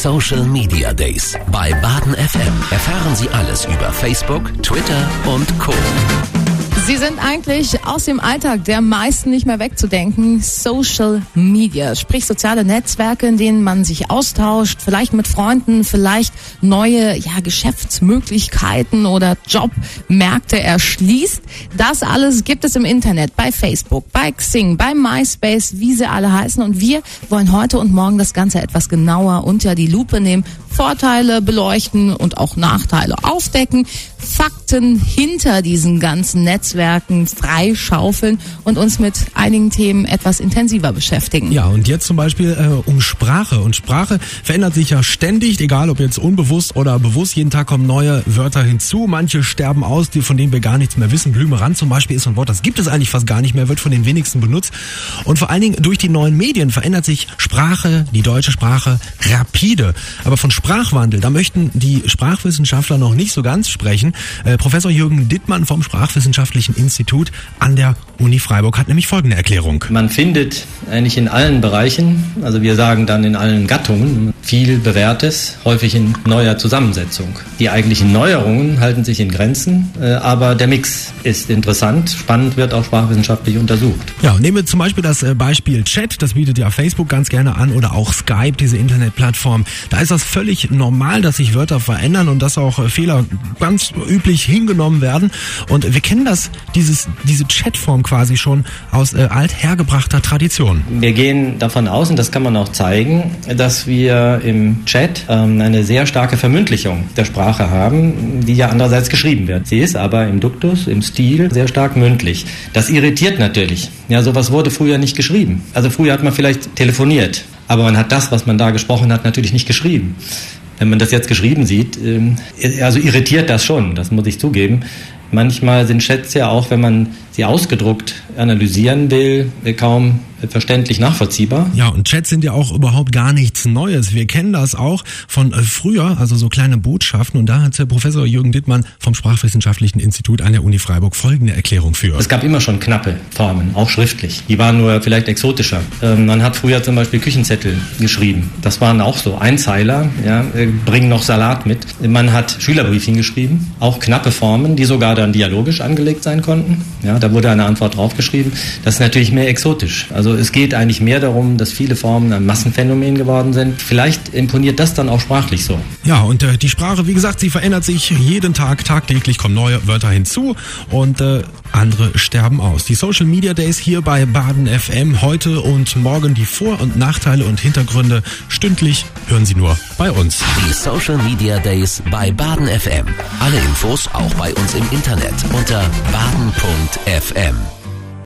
Social Media Days. Bei Baden FM erfahren Sie alles über Facebook, Twitter und Co. Sie sind eigentlich aus dem Alltag der meisten nicht mehr wegzudenken. Social Media, sprich soziale Netzwerke, in denen man sich austauscht, vielleicht mit Freunden, vielleicht neue Geschäftsmöglichkeiten oder Jobmärkte erschließt. Das alles gibt es im Internet, bei Facebook, bei Xing, bei MySpace, wie sie alle heißen. Und wir wollen heute und morgen das Ganze etwas genauer unter die Lupe nehmen, Vorteile beleuchten und auch Nachteile aufdecken, Fakten hinter diesen ganzen Netzwerken freischaufeln und uns mit einigen Themen etwas intensiver beschäftigen. Ja, und jetzt zum Beispiel um Sprache. Und Sprache verändert sich ja ständig, egal ob jetzt unbewusst oder bewusst. Jeden Tag kommen neue Wörter hinzu. Manche sterben aus, von denen wir gar nichts mehr wissen. Blümerand zum Beispiel ist ein Wort, das gibt es eigentlich fast gar nicht mehr, wird von den wenigsten benutzt. Und vor allen Dingen durch die neuen Medien verändert sich Sprache, die deutsche Sprache, rapide. Aber von Sprachwandel, da möchten die Sprachwissenschaftler noch nicht so ganz sprechen. Professor Jürgen Dittmann vom Sprachwissenschaftlichen Institut an der Uni Freiburg hat nämlich folgende Erklärung. Man findet eigentlich in allen Bereichen, also wir sagen dann in allen Gattungen, viel Bewährtes, häufig in neuer Zusammensetzung. Die eigentlichen Neuerungen halten sich in Grenzen, aber der Mix ist interessant, spannend, wird auch sprachwissenschaftlich untersucht. Ja, nehmen wir zum Beispiel das Beispiel Chat, das bietet ja Facebook ganz gerne an, oder auch Skype, diese Internetplattform. Da ist das völlig normal, dass sich Wörter verändern und dass auch Fehler ganz üblich hingenommen werden. Und wir kennen diese Chatform quasi schon aus althergebrachter Tradition. Wir gehen davon aus, und das kann man auch zeigen, dass wir im Chat eine sehr starke Vermündlichung der Sprache haben, die ja andererseits geschrieben wird. Sie ist aber im Duktus, im Stil sehr stark mündlich. Das irritiert natürlich. Ja, sowas wurde früher nicht geschrieben. Also früher hat man vielleicht telefoniert, aber man hat das, was man da gesprochen hat, natürlich nicht geschrieben. Wenn man das jetzt geschrieben sieht, also irritiert das schon, das muss ich zugeben. Manchmal sind Chats ja auch, wenn man sie ausgedruckt analysieren will, kaum verständlich nachvollziehbar. Ja, und Chats sind ja auch überhaupt gar nichts Neues. Wir kennen das auch von früher, also so kleine Botschaften. Und da hat Professor Jürgen Dittmann vom Sprachwissenschaftlichen Institut an der Uni Freiburg folgende Erklärung für. Es gab immer schon knappe Formen, auch schriftlich. Die waren nur vielleicht exotischer. Man hat früher zum Beispiel Küchenzettel geschrieben. Das waren auch so Einzeiler, ja, bringen noch Salat mit. Man hat Schülerbriefchen geschrieben, auch knappe Formen, die sogar dann dialogisch angelegt sein konnten. Ja, da wurde eine Antwort draufgeschrieben. Das ist natürlich mehr exotisch. Also es geht eigentlich mehr darum, dass viele Formen ein Massenphänomen geworden sind. Vielleicht imponiert das dann auch sprachlich so. Ja, und die Sprache, wie gesagt, sie verändert sich jeden Tag, tagtäglich kommen neue Wörter hinzu und andere sterben aus. Die Social Media Days hier bei Baden FM, heute und morgen die Vor- und Nachteile und Hintergründe stündlich hören Sie nur bei uns. Die Social Media Days bei Baden FM. Alle Infos auch bei uns im Internet unter baden.fm.